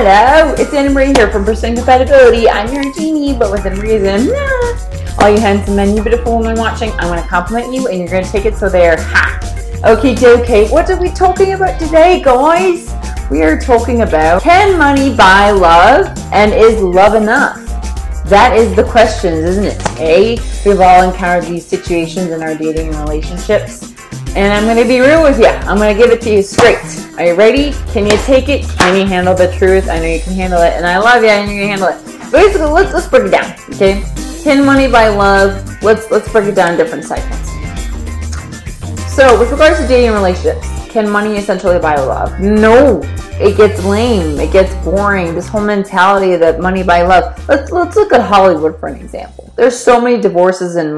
Hello, it's Anna Marie here from Pursuing Compatibility. I'm your genie, but within reason. All you handsome men, you beautiful women watching, I'm going to compliment you and you're going to take it so they're ha. Okay, what are we talking about today, guys? We are talking about, can money buy love, and is love enough? That is the question, isn't it? We've all encountered these situations in our dating and relationships. And I'm going to be real with you. I'm going to give it to you straight. Are you ready? Can you take it? Can you handle the truth? I know you can handle it. And I love you. I know you can handle it. Basically, let's break it down. Okay? Can money buy love? Let's break it down in different segments. So, with regards to dating and relationships, can money essentially buy love? No. It gets lame. It gets boring. This whole mentality that money buy love. Let's look at Hollywood for an example. There's so many divorces and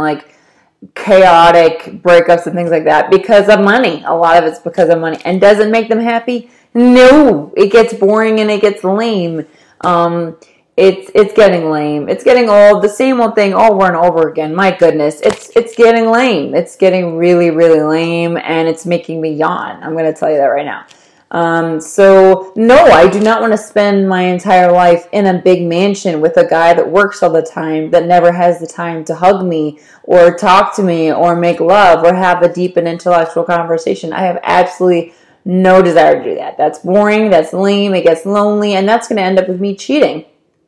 chaotic breakups and things like that because of money. A lot of it's because of money. And does it make them happy? No. It gets boring and it gets lame. It's getting lame. It's getting old. The same old thing over and over again. My goodness. It's getting lame. It's getting really, really lame, and it's making me yawn. I'm going to tell you that right now. So no, I do not want to spend my entire life in a big mansion with a guy that works all the time, that never has the time to hug me or talk to me or make love or have a deep and intellectual conversation. I have absolutely no desire to do that. That's boring. That's lame. It gets lonely, and that's going to end up with me cheating,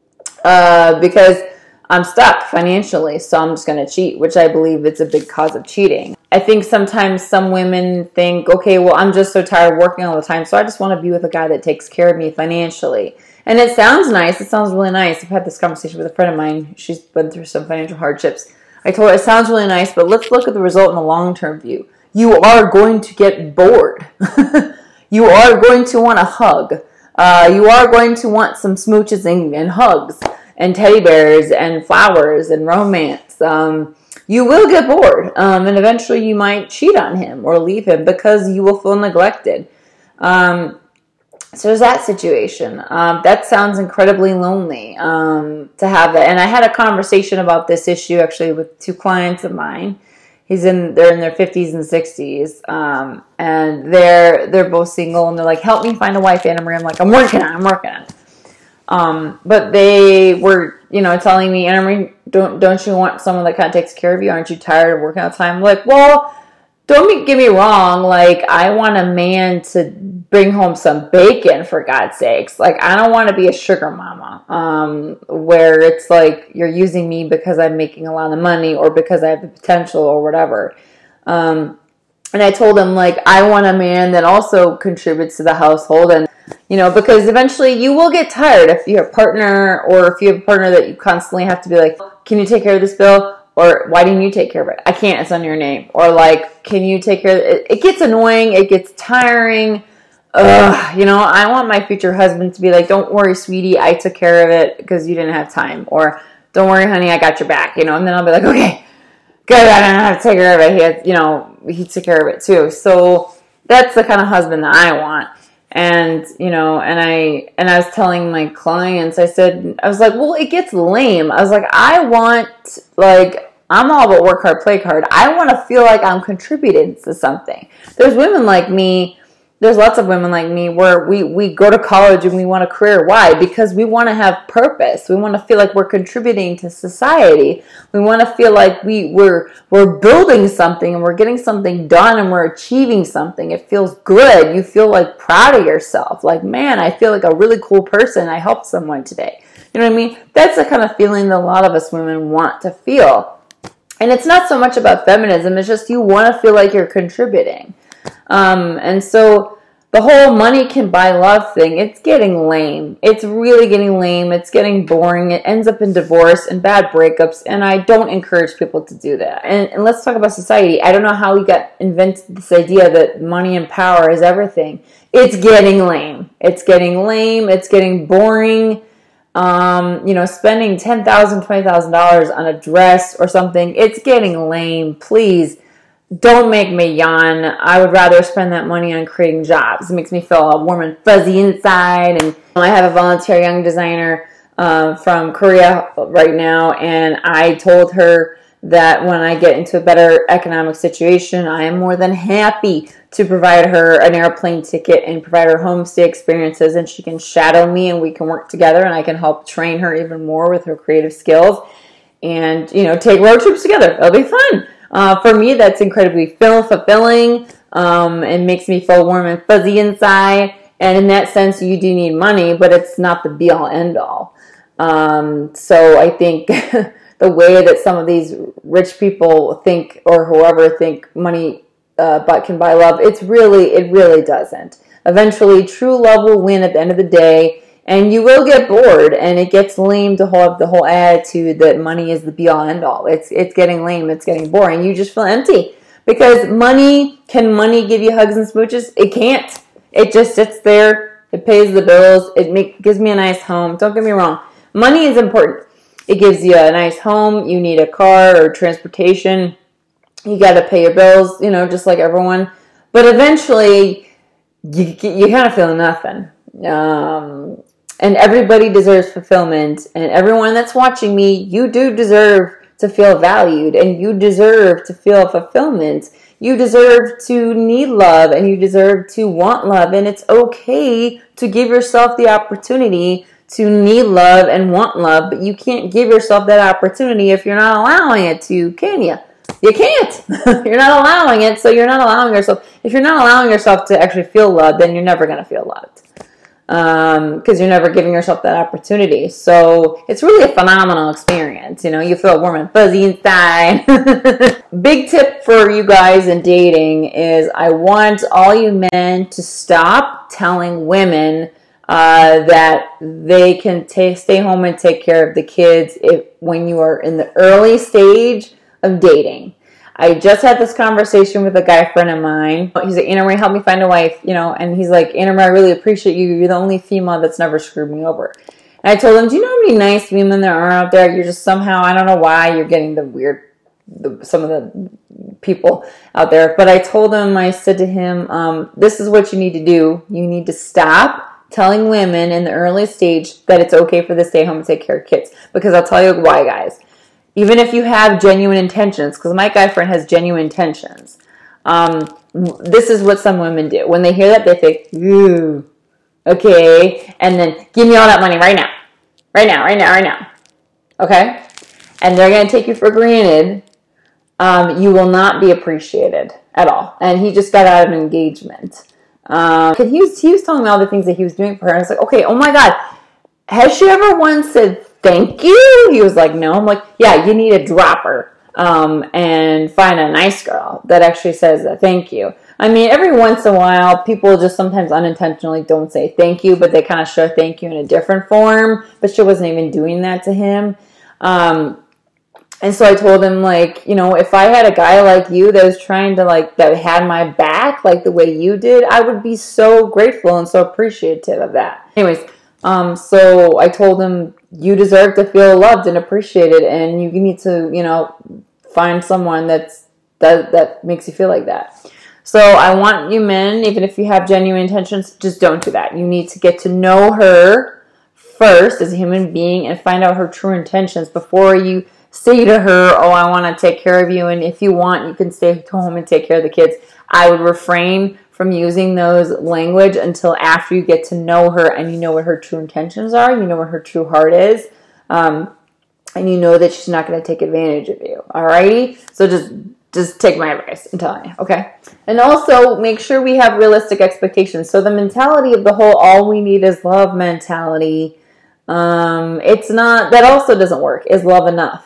because I'm stuck financially. So I'm just going to cheat, which I believe it's a big cause of cheating. I think sometimes some women think, okay, well, I'm just so tired of working all the time, so I just want to be with a guy that takes care of me financially. And it sounds nice. It sounds really nice. I've had this conversation with a friend of mine. She's been through some financial hardships. I told her it sounds really nice, but let's look at the result in the long-term view. You are going to get bored. You are going to want a hug. You are going to want some smooches and hugs and teddy bears and flowers and romance. You will get bored, and eventually you might cheat on him or leave him because you will feel neglected. So there's that situation. That sounds incredibly lonely to have that. And I had a conversation about this issue actually with two clients of mine. They're in their 50s and 60s, and they're both single, and they're like, "Help me find a wife, Anna Marie." I'm like, I'm working on it. But they were, telling me, Anna Marie, don't you want someone that kind of takes care of you? Aren't you tired of working all the time? I'm like, well, get me wrong. I want a man to bring home some bacon, for God's sakes. I don't want to be a sugar mama, where it's like you're using me because I'm making a lot of money or because I have the potential or whatever. And I told him, I want a man that also contributes to the household, and because eventually you will get tired if you have a partner, or if you have a partner that you constantly have to be like, can you take care of this bill? Or why didn't you take care of it? I can't, it's under your name. Or can you take care of it? It gets annoying, it gets tiring. I want my future husband to be like, don't worry, sweetie, I took care of it because you didn't have time. Or don't worry, honey, I got your back. And then I'll be like, okay, good, I don't have to take care of it. He took care of it too. So that's the kind of husband that I want. And, and I was telling my clients, I was like, well, it gets lame. I was like, I'm all about work hard, play hard. I want to feel like I'm contributing to something. There's women like me. There's lots of women like me where we go to college and we want a career. Why? Because we want to have purpose. We want to feel like we're contributing to society. We want to feel like we're building something and we're getting something done and we're achieving something. It feels good. You feel proud of yourself. Man, I feel like a really cool person. I helped someone today. You know what I mean? That's the kind of feeling that a lot of us women want to feel. And it's not so much about feminism. It's just you want to feel like you're contributing. And so the whole money can buy love thing, it's getting lame. It's really getting lame. It's getting boring. It ends up in divorce and bad breakups. And I don't encourage people to do that. And let's talk about society. I don't know how we got invented this idea that money and power is everything. It's getting lame. It's getting lame. It's getting boring. Spending $10,000, $20,000 on a dress or something, it's getting lame. Please don't make me yawn. I would rather spend that money on creating jobs. It makes me feel all warm and fuzzy inside. And I have a volunteer young designer from Korea right now, and I told her that when I get into a better economic situation, I am more than happy to provide her an airplane ticket and provide her homestay experiences, and she can shadow me and we can work together and I can help train her even more with her creative skills and, you know, take road trips together. It'll be fun. For me, that's incredibly fulfilling. It makes me feel warm and fuzzy inside. And in that sense, you do need money, but it's not the be all end all. So I think the way that some of these rich people think, or whoever think money but can buy love, it really doesn't. Eventually, true love will win at the end of the day, and you will get bored, and it gets lame to hold the whole attitude that money is the be-all, end-all. It's getting lame, it's getting boring. You just feel empty. Because can money give you hugs and smooches? It can't. It just sits there. It pays the bills. Gives me a nice home. Don't get me wrong. Money is important. It gives you a nice home. You need a car or transportation. You got to pay your bills, you know, just like everyone. But eventually, you kind of feel nothing. And everybody deserves fulfillment. And everyone that's watching me, you do deserve to feel valued. And you deserve to feel fulfillment. You deserve to need love. And you deserve to want love. And it's okay to give yourself the opportunity to need love and want love. But you can't give yourself that opportunity if you're not allowing it to, can you? You can't. You're not allowing it, so you're not allowing yourself. If you're not allowing yourself to actually feel loved, then you're never going to feel loved. Because you're never giving yourself that opportunity. So it's really a phenomenal experience. You know, you feel warm and fuzzy inside. Big tip for you guys in dating is I want all you men to stop telling women that they can stay home and take care of the kids when you are in the early stage of dating. I just had this conversation with a guy friend of mine. He's like, Anna Marie, help me find a wife, you know, and he's like, Anna Marie, I really appreciate you. You're the only female that's never screwed me over. And I told him, do you know how many nice women there are out there? You're just somehow, I don't know why you're getting some of the people out there. But I told him, I said to him, this is what you need to do. You need to stop telling women in the early stage that it's okay for them to stay home and take care of kids. Because I'll tell you why, guys. Even if you have genuine intentions, because my guy friend has genuine intentions, this is what some women do. When they hear that, they think, ooh, okay, and then give me all that money right now. Right now. Okay? And they're going to take you for granted. You will not be appreciated at all. And he just got out of an engagement. He was telling me all the things that he was doing for her. And I was like, okay, oh my God, has she ever once said thank you? He was like, no. I'm like, yeah, you need to drop her and find a nice girl that actually says thank you. I mean, every once in a while, people just sometimes unintentionally don't say thank you, but they kind of show thank you in a different form. But she wasn't even doing that to him. And so I told him, like, you know, if I had a guy like you that was trying to, like, that had my back, like the way you did, I would be so grateful and so appreciative of that. Anyways, so I told him, you deserve to feel loved and appreciated, and you need to, you know, find someone that makes you feel like that. So I want you men, even if you have genuine intentions, just don't do that. You need to get to know her first as a human being and find out her true intentions before you say to her, oh, I want to take care of you, and if you want, you can stay home and take care of the kids. I would refrain from using those language until after you get to know her and you know what her true intentions are, you know what her true heart is, and you know that she's not going to take advantage of you. Alrighty? So just take my advice, I'm telling you, okay? And also, make sure we have realistic expectations. So the mentality of the whole all we need is love mentality, it's not, that also doesn't work. Is love enough?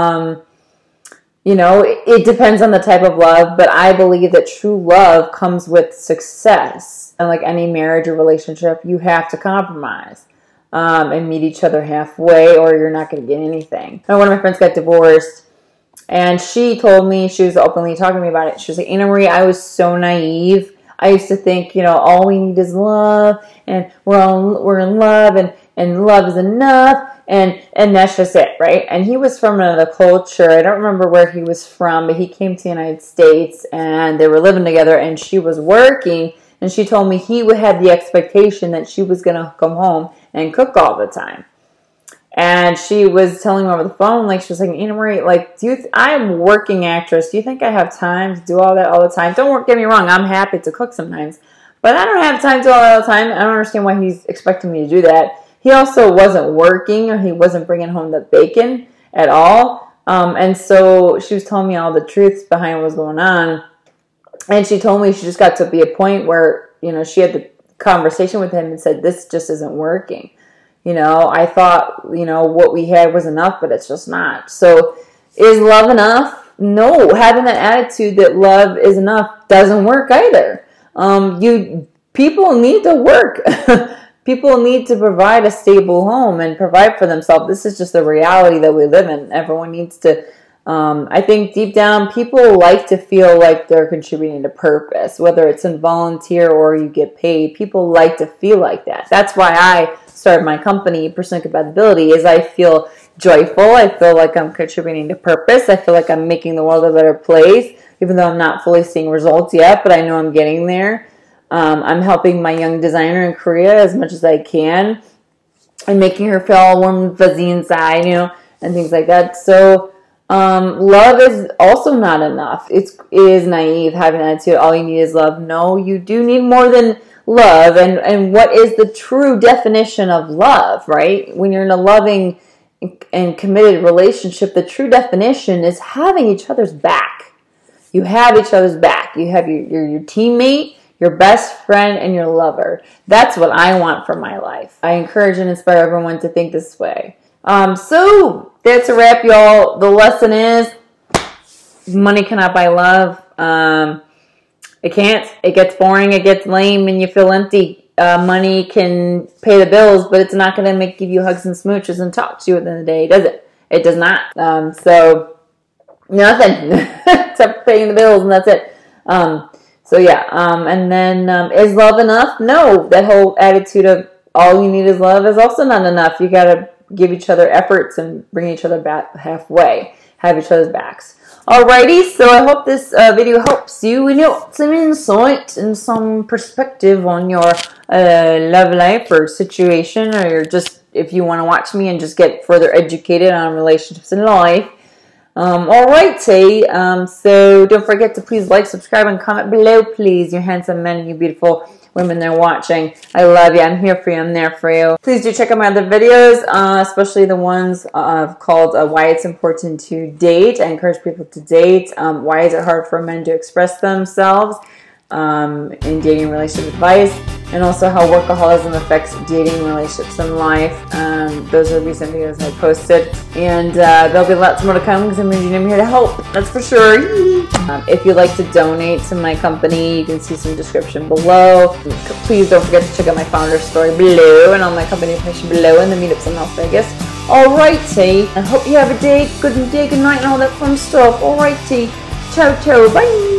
You know, it depends on the type of love, but I believe that true love comes with success. And like any marriage or relationship, you have to compromise and meet each other halfway, or you're not going to get anything. One of my friends got divorced, and she told me, she was openly talking to me about it. She was like, Anna Marie, I was so naive. I used to think, you know, all we need is love, and we're in love, and love is enough. And that's just it, right? And he was from another culture. I don't remember where he was from, but he came to the United States, and they were living together, and she was working, and she told me he would have the expectation that she was going to come home and cook all the time. And she was telling me over the phone, like, she was like, Anna Marie, like, I'm a working actress. Do you think I have time to do all that all the time? Get me wrong, I'm happy to cook sometimes. But I don't have time to do all that all the time. I don't understand why he's expecting me to do that. He also wasn't working, or he wasn't bringing home the bacon at all. And so she was telling me all the truths behind what was going on. And she told me she just got to be a point where, you know, she had the conversation with him and said, this just isn't working. You know, I thought, you know, what we had was enough, but it's just not. So is love enough? No. Having that attitude that love is enough doesn't work either. People need to work. People need to provide a stable home and provide for themselves. This is just the reality that we live in. Everyone needs to, I think deep down, people like to feel like they're contributing to purpose, whether it's in volunteer or you get paid. People like to feel like that. That's why I started my company, Pursuing Compatibility, is I feel joyful. I feel like I'm contributing to purpose. I feel like I'm making the world a better place, even though I'm not fully seeing results yet, but I know I'm getting there. I'm helping my young designer in Korea as much as I can and making her feel all warm and fuzzy inside, you know, and things like that. So love is also not enough. It is naive having that attitude. All you need is love. No, you do need more than love. And what is the true definition of love, right? When you're in a loving and committed relationship, the true definition is having each other's back. You have each other's back. You have your teammate, your best friend, and your lover. That's what I want for my life. I encourage and inspire everyone to think this way. So that's a wrap, y'all. The lesson is money cannot buy love. It can't. It gets boring. It gets lame, and you feel empty. Money can pay the bills, but it's not going to give you hugs and smooches and talk to you at the end of the day, does it? It does not. So nothing except paying the bills, and that's it. So yeah, and then is love enough? No, that whole attitude of all you need is love is also not enough. You got to give each other efforts and bring each other back halfway, have each other's backs. Alrighty, so I hope this video helps you and some insight and some perspective on your love life or situation, or just if you want to watch me and just get further educated on relationships in life. Alrighty, so don't forget to please like, subscribe, and comment below, please. You handsome men and you beautiful women there watching. I love you. I'm here for you. I'm there for you. Please do check out my other videos, especially the ones called Why It's Important to Date. I encourage people to date. Why is it hard for men to express themselves in dating relationship advice, and also how workaholism affects dating relationships and life. Those are recent videos I posted, and there'll be lots more to come because I'm here to help, that's for sure. If you'd like to donate to my company, you can see some description below. Please don't forget to check out my founder story below and all my company information below, and the meetups in Las Vegas. Alrighty, I hope you have a good day, good night, and all that fun stuff. Alrighty, ciao, ciao, bye.